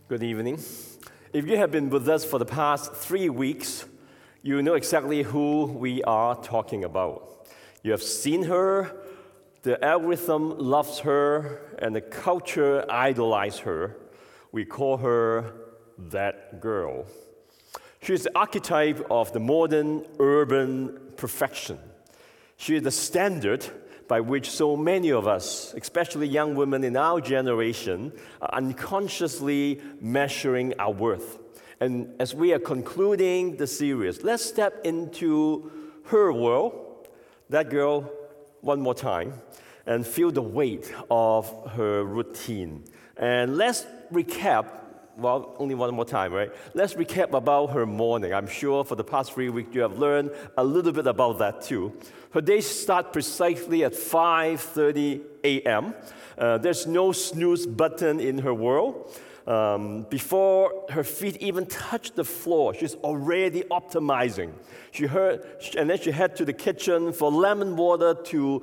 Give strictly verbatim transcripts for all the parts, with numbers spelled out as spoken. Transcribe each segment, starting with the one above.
Good evening. If you have been with us for the past three weeks, you know exactly who we are talking about. You have seen her, the algorithm loves her, and the culture idolizes her. We call her that girl. She's the archetype of the modern urban perfection. She is the standard by which so many of us, especially young women in our generation, are unconsciously measuring our worth. And as we are concluding the series, let's step into her world, that girl, one more time, and feel the weight of her routine. And let's recap, well, only one more time, right? Let's recap about her morning. I'm sure for the past three weeks you have learned a little bit about that too. Her days start precisely at five thirty a.m. Uh, there's no snooze button in her world. Um, before her feet even touch the floor, she's already optimizing. She heard, and then she head to the kitchen for lemon water to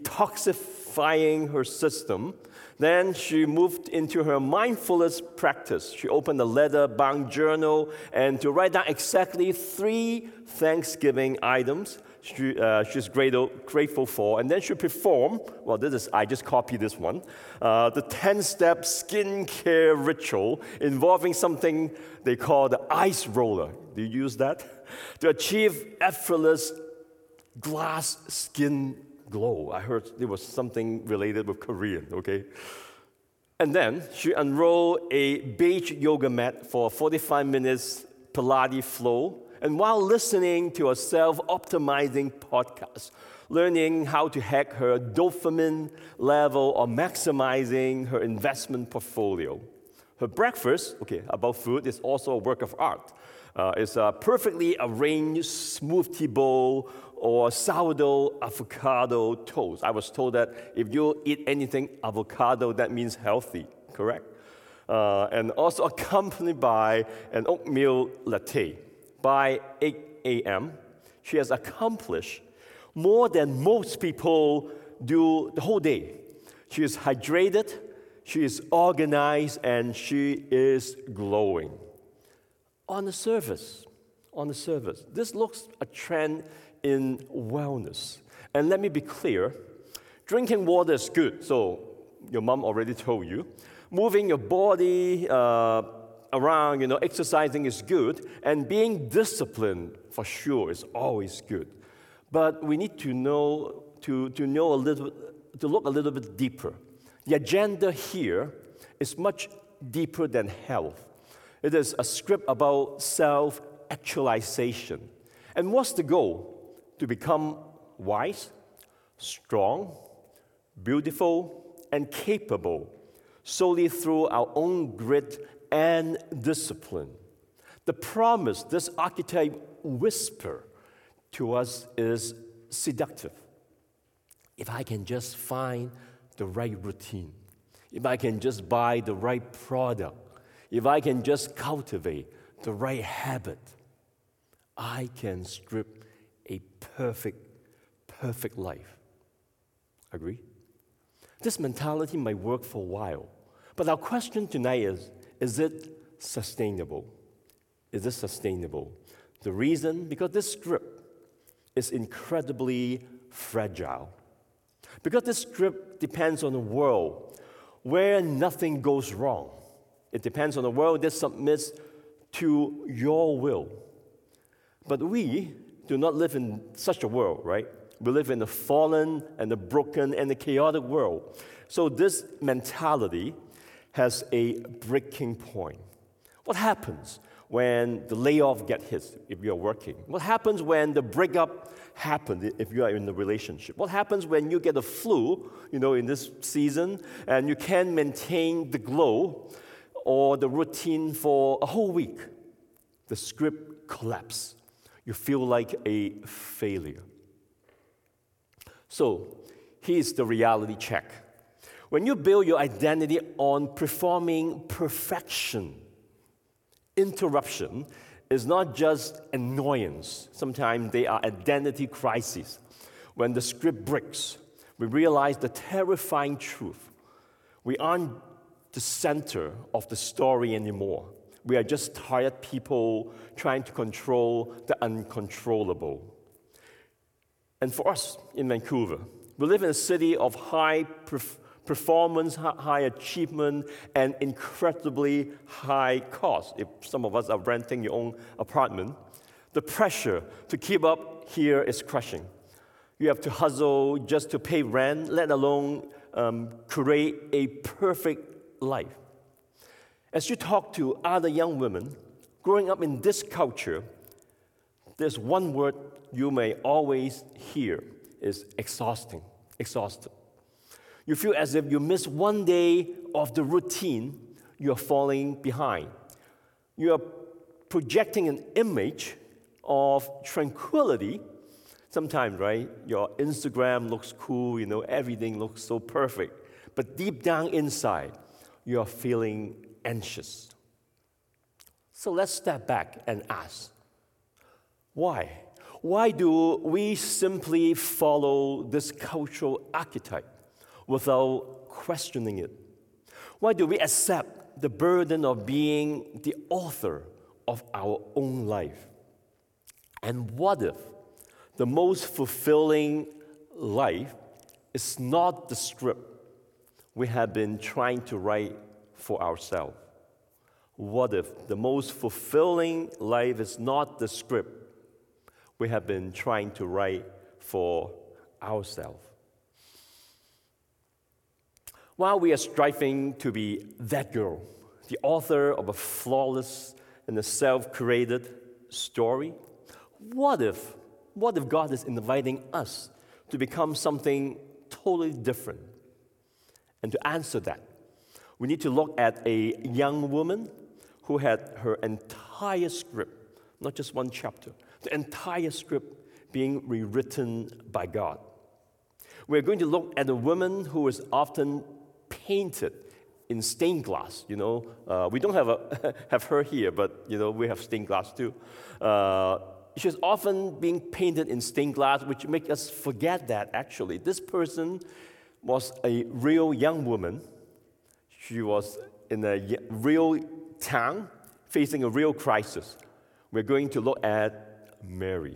detoxifying her system. Then she moved into her mindfulness practice. She opened a leather-bound journal and to write down exactly three Thanksgiving items she, uh, she's grateful, grateful for. And then she performed, well, this is, I just copied this one, uh, the ten-step skincare ritual involving something they call the ice roller. Do you use that? To achieve effortless glass skin glow. I heard it was something related with Korean, okay? And then she unrolled a beige yoga mat for forty-five minutes Pilates flow. And while listening to a self-optimizing podcast, learning how to hack her dopamine level or maximizing her investment portfolio. Her breakfast, okay, about food, is also a work of art. Uh, it's a perfectly arranged smoothie bowl or sourdough avocado toast. I was told that if you eat anything avocado, that means healthy, correct? Uh, and also accompanied by an oatmeal latte. By eight a.m., she has accomplished more than most people do the whole day. She is hydrated, she is organized, and she is glowing. On the surface, on the surface, this looks a trend in wellness. And let me be clear, drinking water is good, so your mom already told you. Moving your body uh, around, you know, exercising is good, and being disciplined for sure is always good. But we need to know to, to know a little, to look a little bit deeper. The agenda here is much deeper than health. It is a script about self-actualization. And what's the goal? To become wise, strong, beautiful, and capable solely through our own grit and discipline. The promise this archetype whisper to us is seductive. If I can just find the right routine, if I can just buy the right product, if I can just cultivate the right habit, I can strip a perfect, perfect life. Agree? This mentality might work for a while, but our question tonight is, is it sustainable? Is it sustainable? The reason, because this script is incredibly fragile. Because this script depends on a world where nothing goes wrong. It depends on a world that submits to your will. But we do not live in such a world, right? We live in a fallen and a broken and a chaotic world. So this mentality has a breaking point. What happens when the layoff gets hit if you're working? What happens when the breakup happens if you are in a relationship? What happens when you get a flu, you know, in this season, and you can't maintain the glow or the routine for a whole week? The script collapses. You feel like a failure. So, here's the reality check. When you build your identity on performing perfection, interruption is not just annoyance. Sometimes they are identity crises. When the script breaks, we realize the terrifying truth. We aren't the center of the story anymore. We are just tired people trying to control the uncontrollable. And for us in Vancouver, we live in a city of high perf- performance, high achievement, and incredibly high cost. If some of us are renting your own apartment, the pressure to keep up here is crushing. You have to hustle just to pay rent, let alone um, create a perfect life. As you talk to other young women growing up in this culture, there's one word you may always hear is exhausting, exhausted. You feel as if you miss one day of the routine, you're falling behind. You are projecting an image of tranquility. Sometimes, right, your Instagram looks cool, you know, everything looks so perfect. But deep down inside, you are feeling anxious. So let's step back and ask, why? Why do we simply follow this cultural archetype without questioning it? Why do we accept the burden of being the author of our own life? And what if the most fulfilling life is not the script we have been trying to write for ourselves? What if the most fulfilling life is not the script we have been trying to write for ourselves? While we are striving to be that girl, the author of a flawless and a self-created story, what if, what if God is inviting us to become something totally different? And to answer that, we need to look at a young woman who had her entire script, not just one chapter, the entire script being rewritten by God. We're going to look at a woman who is often painted in stained glass. You know, uh, we don't have a have her here, but you know we have stained glass too. Uh, she's often being painted in stained glass, which makes us forget that actually this person was a real young woman. She was in a real town facing a real crisis. We're going to look at Mary,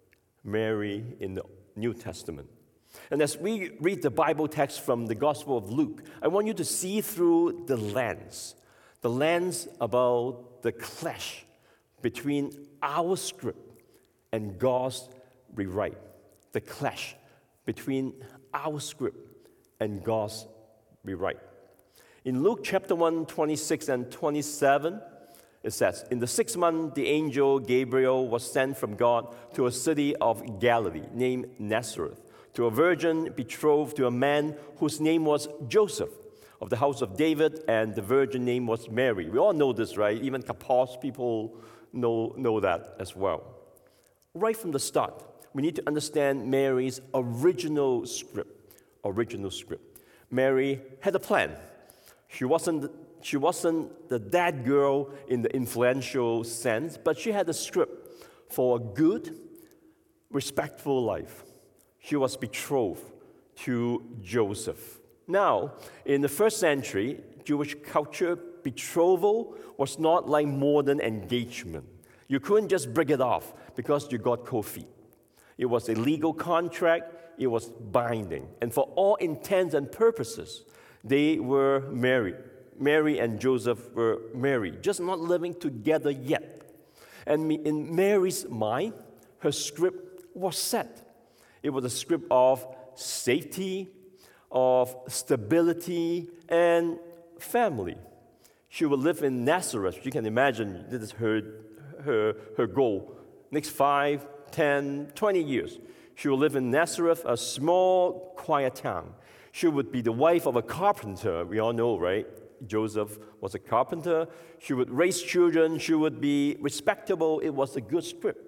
Mary in the New Testament. And as we read the Bible text from the Gospel of Luke, I want you to see through the lens, the lens about the clash between our script and God's rewrite, the clash between our script and God's rewrite. In Luke chapter one, twenty-six and twenty-seven, it says, "In the sixth month, the angel Gabriel was sent from God to a city of Galilee named Nazareth, to a virgin betrothed to a man whose name was Joseph, of the house of David, and the virgin name was Mary." We all know this, right? Even Kapos people know, know that as well. Right from the start, we need to understand Mary's original script. Original script. Mary had a plan. She wasn't, she wasn't the that girl in the influential sense, but she had a script for a good, respectful life. She was betrothed to Joseph. Now, in the first century, Jewish culture, betrothal was not like modern engagement. You couldn't just break it off because you got cold feet. It was a legal contract. It was binding. And for all intents and purposes, they were married. Mary and Joseph were married, just not living together yet. And in Mary's mind, her script was set. It was a script of safety, of stability, and family. She would live in Nazareth. You can imagine this is her, her, her goal. Next five, ten, twenty years, she would live in Nazareth, a small, quiet town. She would be the wife of a carpenter. We all know, right? Joseph was a carpenter. She would raise children. She would be respectable. It was a good script.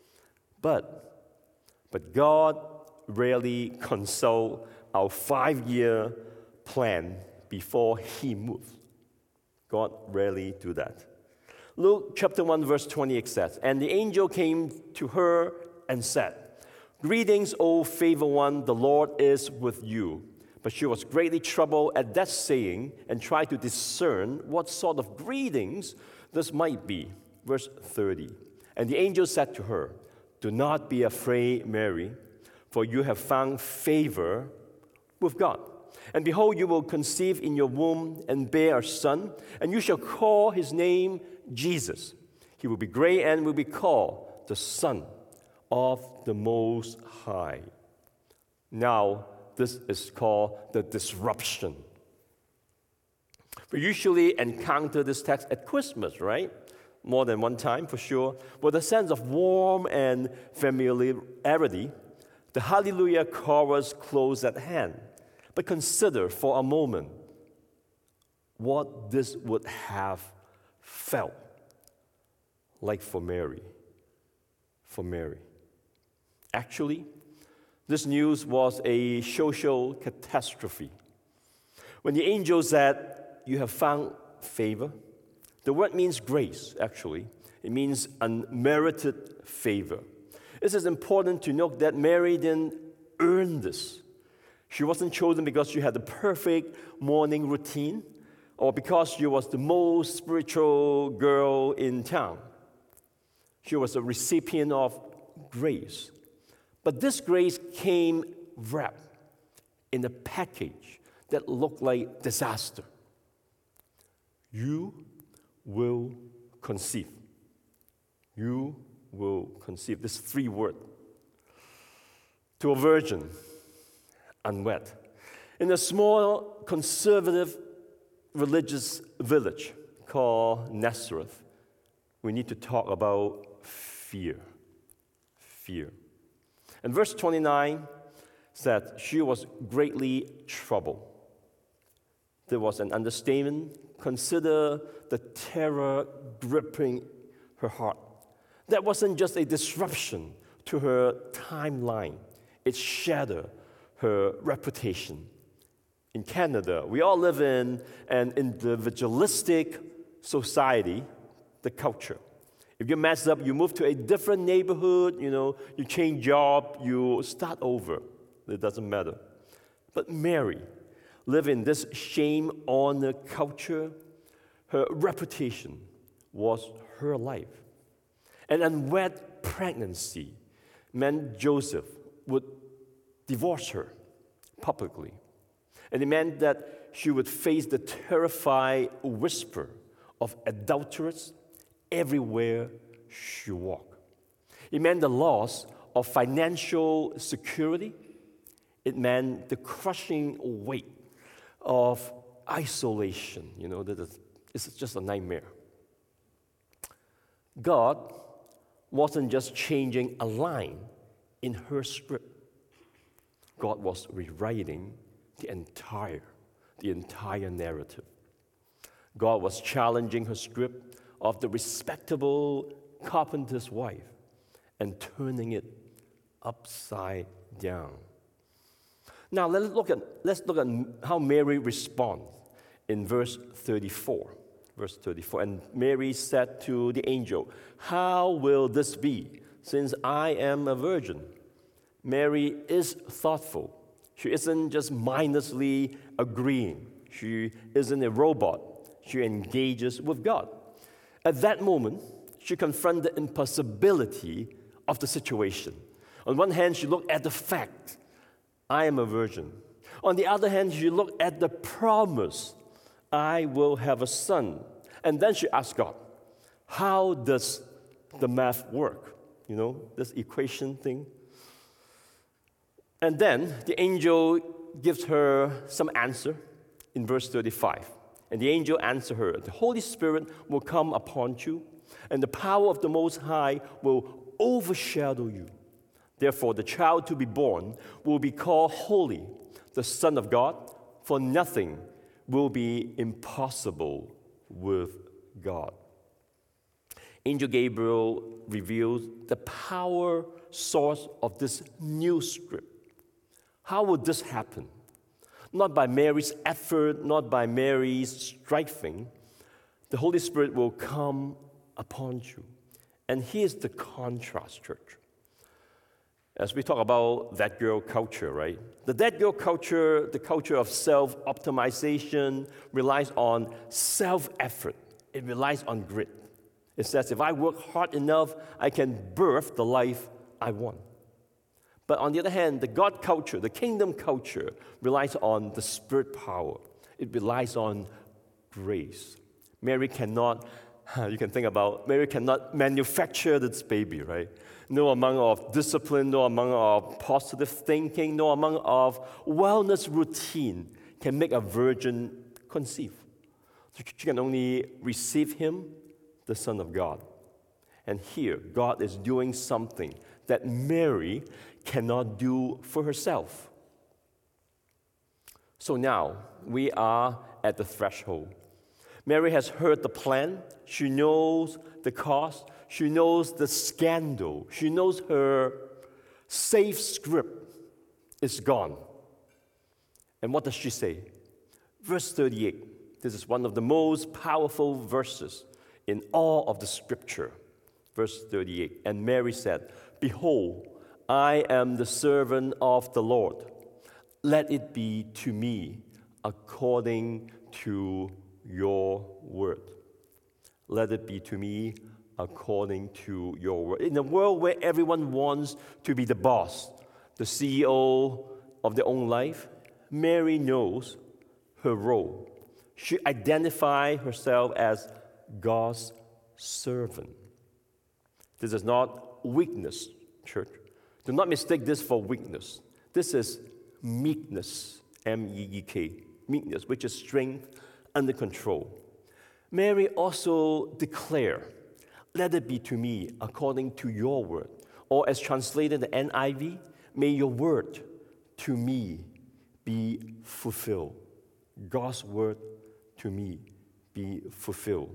But, but God rarely consulted our five-year plan before He moved. God rarely do that. Luke chapter one, verse twenty-eight says, "And the angel came to her and said, 'Greetings, O favored one, the Lord is with you.' But she was greatly troubled at that saying and tried to discern what sort of greetings this might be. Verse thirty. And the angel said to her, "Do not be afraid, Mary, for you have found favor with God. And behold, you will conceive in your womb and bear a son, and you shall call his name Jesus. He will be great and will be called the Son of the Most High." Now, this is called the disruption. We usually encounter this text at Christmas, right? More than one time, for sure. With a sense of warmth and familiarity, the Hallelujah chorus close at hand. But consider for a moment what this would have felt like for Mary. For Mary. Actually, this news was a social catastrophe. When the angel said, "You have found favor," the word means grace, actually. It means unmerited favor. It is important to note that Mary didn't earn this. She wasn't chosen because she had the perfect morning routine or because she was the most spiritual girl in town. She was a recipient of grace. But this grace came wrapped in a package that looked like disaster. You will conceive. You will conceive. This three word. To a virgin, unwed. In a small conservative religious village called Nazareth, we need to talk about fear. Fear. And verse twenty-nine said, she was greatly troubled. There was an understatement. Consider the terror gripping her heart. That wasn't just a disruption to her timeline. It shattered her reputation. In Canada, we all live in an individualistic society, the culture. If you mess up, you move to a different neighborhood, you know, you change job, you start over. It doesn't matter. But Mary lived in this shame-honor culture. Her reputation was her life. An unwed pregnancy meant Joseph would divorce her publicly. And it meant that she would face the terrifying whisper of adulterers everywhere she walked. It meant the loss of financial security. It meant the crushing weight of isolation. You know, that it's just a nightmare. God wasn't just changing a line in her script. God was rewriting the entire, the entire narrative. God was challenging her script of the respectable carpenter's wife and turning it upside down. Now let's look at let's look at how Mary responds in verse thirty-four. Verse thirty-four. And Mary said to the angel, "How will this be, since I am a virgin?" Mary is thoughtful. She isn't just mindlessly agreeing. She isn't a robot. She engages with God. At that moment, she confronted the impossibility of the situation. On one hand, she looked at the fact, I am a virgin. On the other hand, she looked at the promise, I will have a son. And then she asked God, how does the math work? You know, this equation thing. And then the angel gives her some answer in verse thirty-five. And the angel answered her, the Holy Spirit will come upon you, and the power of the Most High will overshadow you. Therefore, the child to be born will be called Holy, the Son of God, for nothing will be impossible with God. Angel Gabriel reveals the power source of this new script. How would this happen? Not by Mary's effort, not by Mary's striving. The Holy Spirit will come upon you. And here's the contrast, church. As we talk about that girl culture, right? The that girl culture, the culture of self-optimization, relies on self-effort. It relies on grit. It says, if I work hard enough, I can birth the life I want. But on the other hand, the God culture, the kingdom culture, relies on the Spirit power. It relies on grace. Mary cannot, you can think about, Mary cannot manufacture this baby, right? No amount of discipline, no amount of positive thinking, no amount of wellness routine can make a virgin conceive. She can only receive him, the Son of God. And here, God is doing something that Mary cannot do for herself. So now, we are at the threshold. Mary has heard the plan. She knows the cost. She knows the scandal. She knows her safe script is gone. And what does she say? Verse thirty-eight. This is one of the most powerful verses in all of the Scripture. Verse thirty-eight. And Mary said, "Behold, I am the servant of the Lord. Let it be to me according to your word." Let it be to me according to your word. In a world where everyone wants to be the boss, the C E O of their own life, Mary knows her role. She identifies herself as God's servant. This is not weakness, church. Do not mistake this for weakness. This is meekness, M E E K, meekness, which is strength under control. Mary also declared, "Let it be to me according to your word." Or as translated in the N I V, "May your word to me be fulfilled." God's word to me be fulfilled.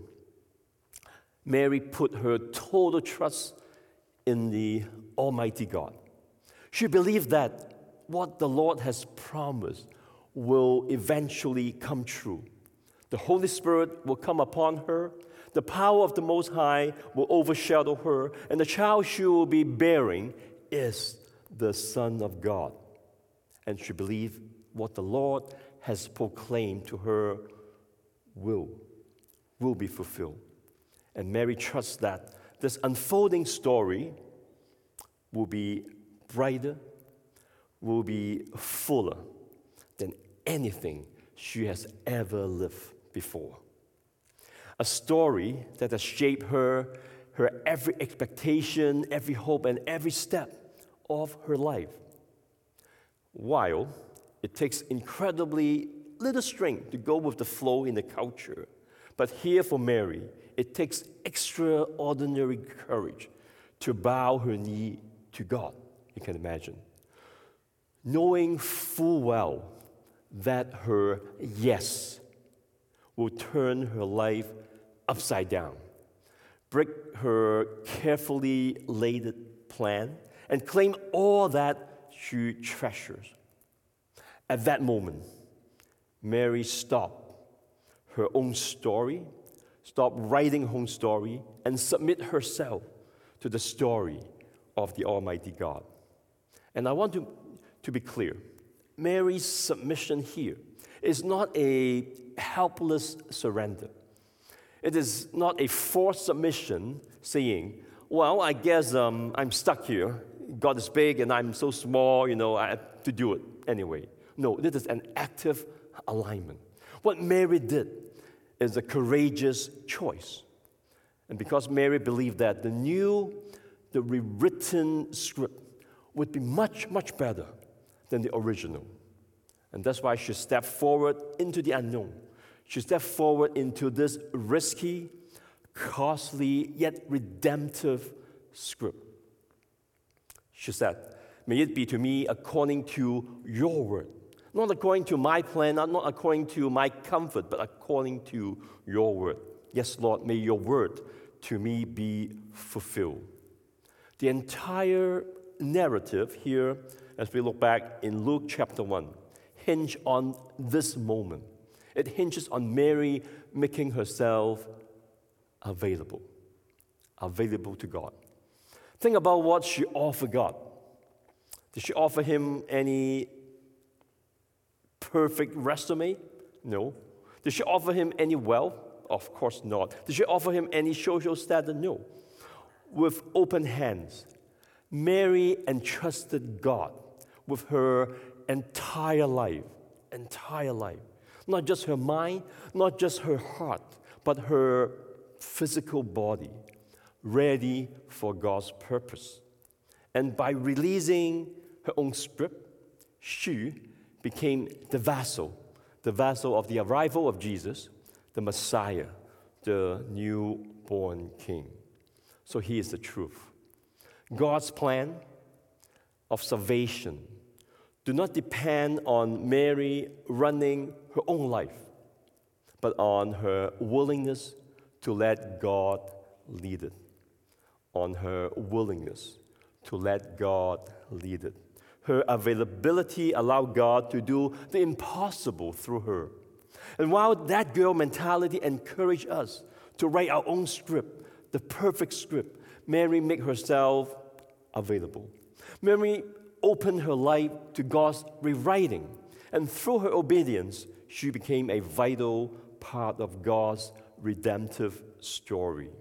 Mary put her total trust in the Almighty God. She believed that what the Lord has promised will eventually come true. The Holy Spirit will come upon her, the power of the Most High will overshadow her, and the child she will be bearing is the Son of God. And she believed what the Lord has proclaimed to her will, will be fulfilled. And Mary trusts that this unfolding story will be brighter, will be fuller than anything she has ever lived before. A story that has shaped her, her every expectation, every hope, and every step of her life. While it takes incredibly little strength to go with the flow in the culture, but here for Mary, it takes extraordinary courage to bow her knee to God, you can imagine. Knowing full well that her yes will turn her life upside down, break her carefully laid plan, and claim all that she treasures. At that moment, Mary stopped her own story, stopped writing her own story, and submit herself to the story of the Almighty God. And I want to, to be clear, Mary's submission here is not a helpless surrender. It is not a forced submission saying, well, I guess um, I'm stuck here. God is big and I'm so small, you know, I have to do it anyway. No, this is an active alignment. What Mary did is a courageous choice. And because Mary believed that the new, the rewritten script would be much, much better than the original. And that's why she stepped forward into the unknown. She stepped forward into this risky, costly, yet redemptive script. She said, "May it be to me according to your word." Not according to my plan, not, not according to my comfort, but according to your word. Yes, Lord, may your word to me be fulfilled. The entire narrative here, as we look back in Luke chapter one, hinge on this moment. It hinges on Mary making herself available, available to God. Think about what she all forgot. Did she offer him any perfect resume? No. Did she offer him any wealth? Of course not. Did she offer him any social status? No. With open hands, Mary entrusted God with her entire life, entire life. Not just her mind, not just her heart, but her physical body, ready for God's purpose. And by releasing her own script, she became the vessel, the vessel of the arrival of Jesus, the Messiah, the newborn King. So he is the truth. God's plan of salvation do not depend on Mary running her own life, but on her willingness to let God lead it, on her willingness to let God lead it. Her availability allowed God to do the impossible through her. And while that girl mentality encouraged us to write our own script, the perfect script, Mary made herself available. Mary opened her life to God's rewriting, and through her obedience, she became a vital part of God's redemptive story.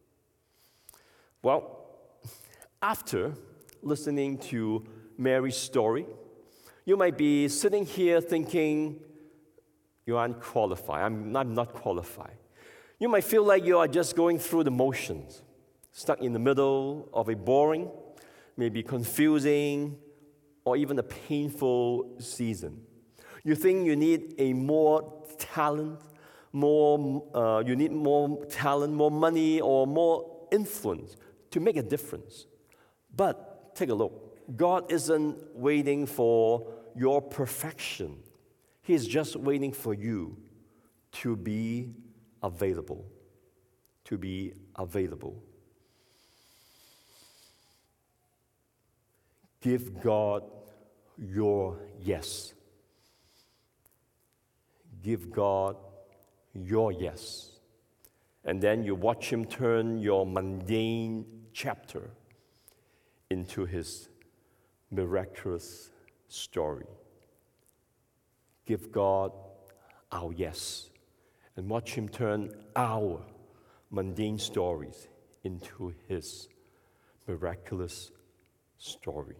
Well, after listening to Mary's story, you might be sitting here thinking, you aren't qualified. I'm, I'm not qualified. You might feel like you are just going through the motions, stuck in the middle of a boring, maybe confusing, or even a painful season. You think you need a more talent, more uh, you need more talent, more money, or more influence to make a difference. But take a look. God isn't waiting for your perfection. He is just waiting for you to be available. To be available. Give God your yes. Give God your yes. And then you watch Him turn your mundane chapter into His miraculous story. Give God our yes and watch Him turn our mundane stories into His miraculous story.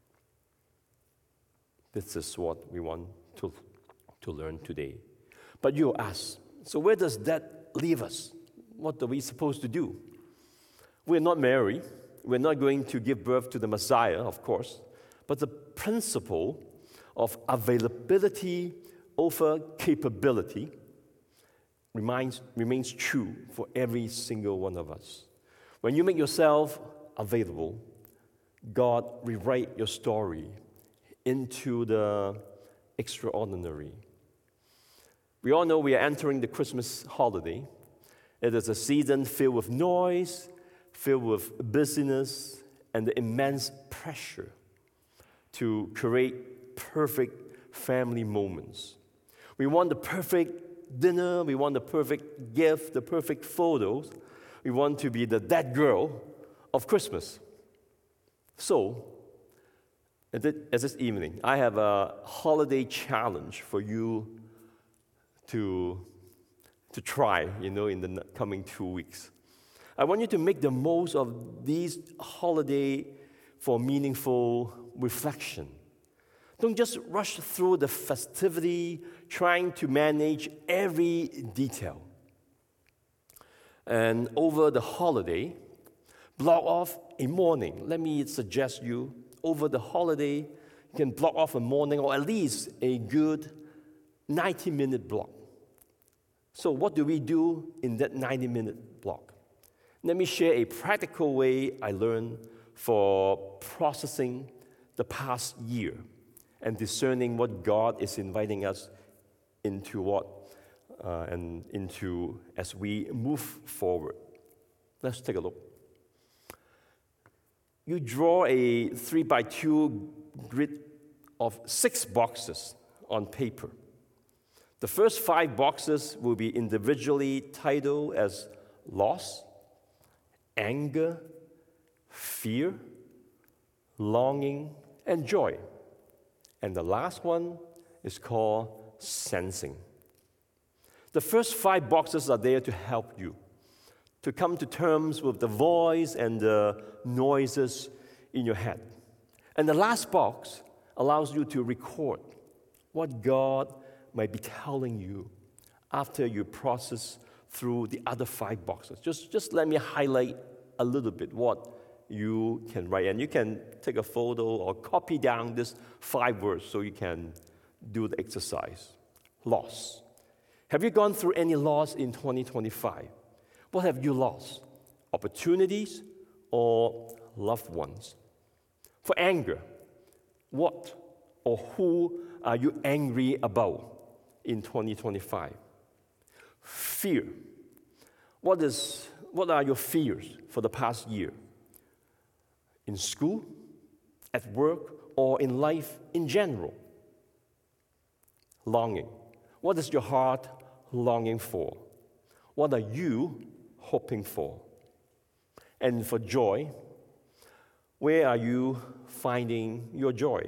This is what we want to, to learn today. But you ask, so where does that leave us? What are we supposed to do? We're not Mary. We're not going to give birth to the Messiah, of course. But the principle of availability over capability remains, remains true for every single one of us. When you make yourself available, God rewrite your story into the extraordinary. We all know we are entering the Christmas holiday. It is a season filled with noise, filled with busyness, and the immense pressure to create perfect family moments. We want the perfect dinner, we want the perfect gift, the perfect photos. We want to be the that girl of Christmas. So, as this evening, I have a holiday challenge for you to, to try, you know, in the coming two weeks. I want you to make the most of these holiday for meaningful reflection. Don't just rush through the festivity, trying to manage every detail. And over the holiday, block off a morning. Let me suggest you, over the holiday, you can block off a morning or at least a good ninety-minute block. So what do we do in that ninety-minute block? Let me share a practical way I learned for processing the past year and discerning what God is inviting us into what uh, and into as we move forward. Let's take a look. You draw a three by two grid of six boxes on paper. The first five boxes will be individually titled as loss, anger, fear, longing, and joy. And the last one is called sensing. The first five boxes are there to help you to come to terms with the voice and the noises in your head. And the last box allows you to record what God might be telling you after you process through the other five boxes. Just, just let me highlight a little bit what you can write. And you can take a photo or copy down these five words so you can do the exercise. Loss. Have you gone through any loss in twenty twenty-five? What have you lost? Opportunities or loved ones? For anger, what or who are you angry about in twenty twenty-five? Fear. What is, what are your fears for the past year? In school, at work, or in life in general? Longing. What is your heart longing for? What are you hoping for? And for joy, where are you finding your joy?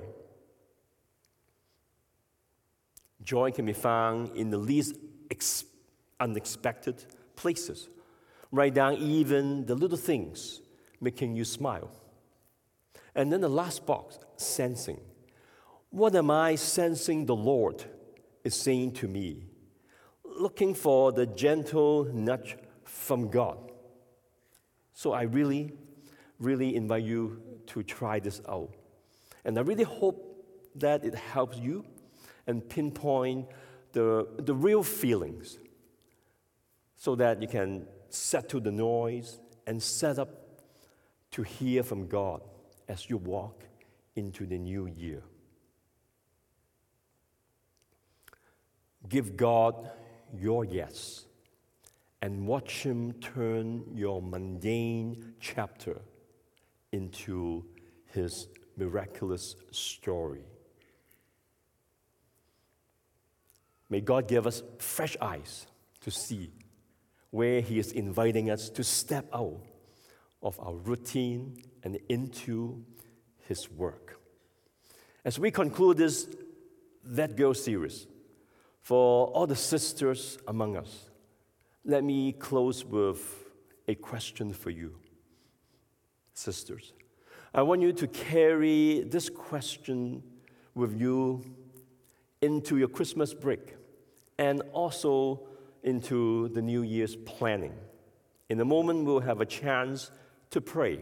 Joy can be found in the least ex- unexpected places. Write down even the little things making you smile. And then the last box, sensing. What am I sensing the Lord is saying to me? Looking for the gentle nudge from God. So I really, really invite you to try this out. And I really hope that it helps you and pinpoint the, the real feelings so that you can settle the noise and set up to hear from God as you walk into the new year. Give God your yes and watch Him turn your mundane chapter into His miraculous story. May God give us fresh eyes to see where He is inviting us to step out of our routine and into His work. As we conclude this That Girl series, for all the sisters among us, let me close with a question for you. Sisters, I want you to carry this question with you into your Christmas break and also into the New Year's planning. In a moment, we'll have a chance to pray,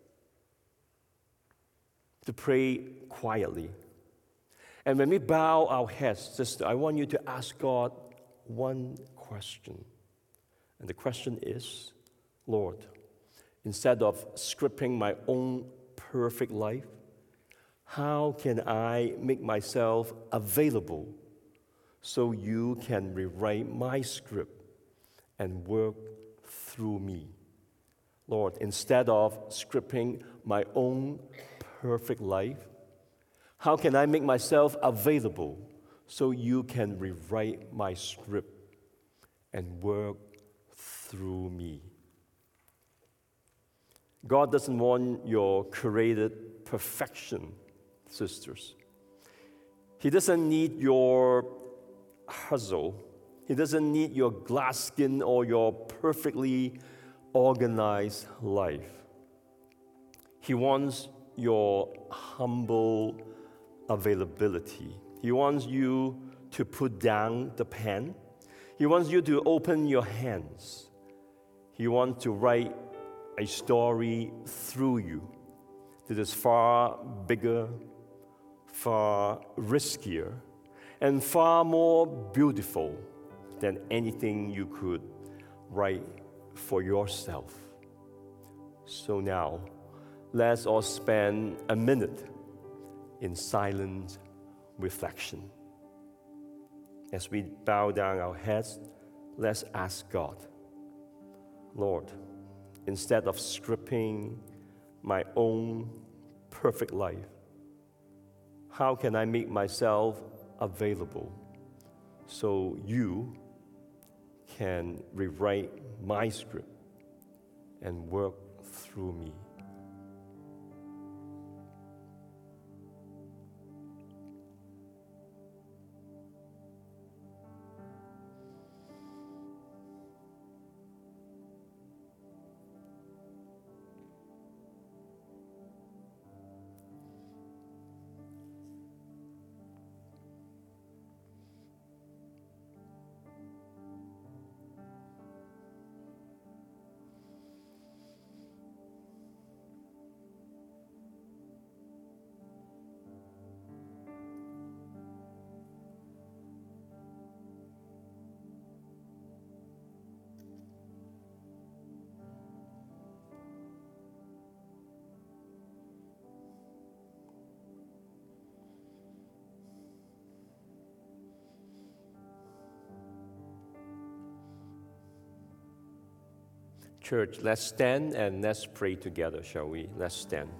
to pray quietly. And when we bow our heads, sister, I want you to ask God one question. And the question is, Lord, instead of scripting my own perfect life, how can I make myself available so you can rewrite my script and work through me? Lord, instead of scripting my own perfect life, how can I make myself available so you can rewrite my script and work through me? God doesn't want your created perfection, sisters. He doesn't need your hustle. He doesn't need your glass skin or your perfectly organized life. He wants your humble availability. He wants you to put down the pen. He wants you to open your hands. He wants to write a story through you that is far bigger, far riskier, and far more beautiful than anything you could write for yourself. So now, let's all spend a minute in silent reflection. As we bow down our heads, let's ask God, Lord, instead of scripting my own perfect life, how can I make myself available so you can rewrite my script and work through me? Church, let's stand and let's pray together, shall we? Let's stand.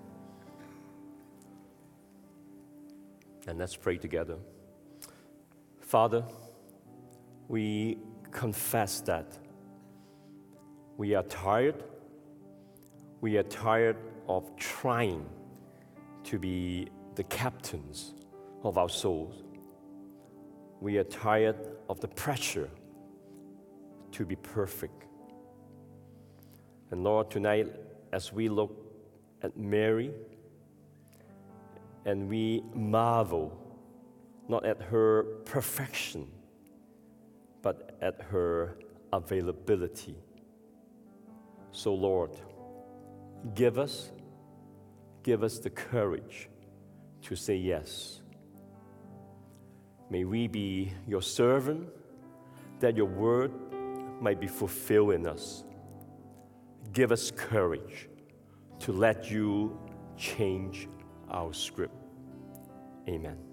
And let's pray together. Father, we confess that we are tired. We are tired of trying to be the captains of our souls. We are tired of the pressure to be perfect. And Lord, tonight, as we look at Mary and we marvel not at her perfection, but at her availability. So Lord, give us, give us the courage to say yes. May we be your servant, that your word might be fulfilled in us. Give us courage to let you change our script. Amen.